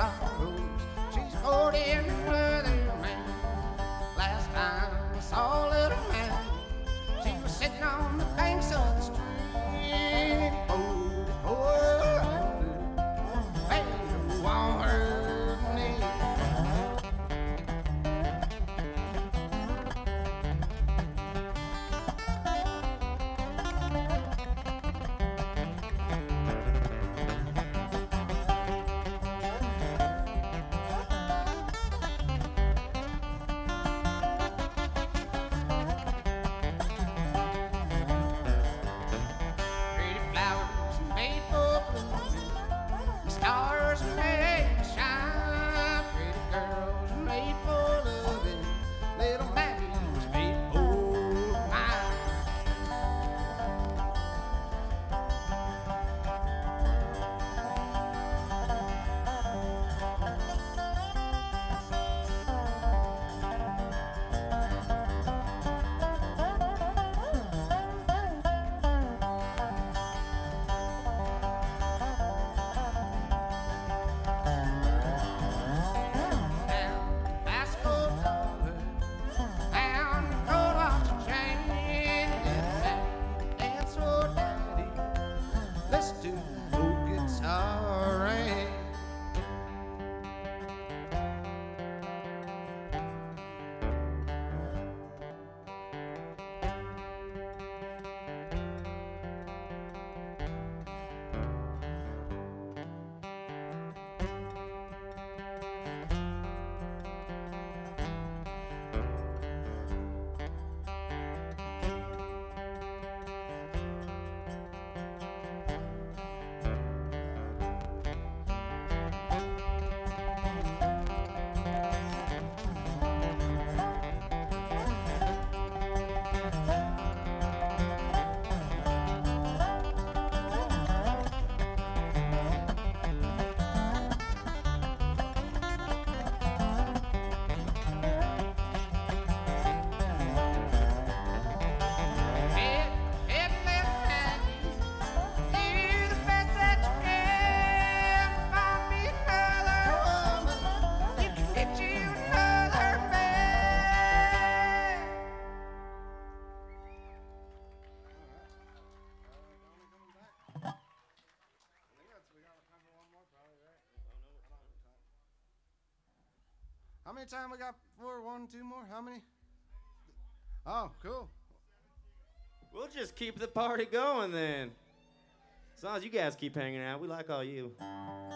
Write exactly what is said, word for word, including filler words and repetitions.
sorrows. She's courting another man. Last time I saw little man, she was sitting on the banks of the street. Oh, oh, hey, on her knee. Pretty flowers made for blooming, stars made to shine. Pretty girls made for loving, little Maggie was made for mine. Down Vasco dollar, down gold watch and chain. Little Maggie dance for daddy. Let's do the old guitar ring. Head, head, little Maggie, do the best that you can. Find me another woman, you can get you another man. How many time we got for one, two more? How many? Oh, cool. We'll just keep the party going then. As long as you guys keep hanging out, we like all you.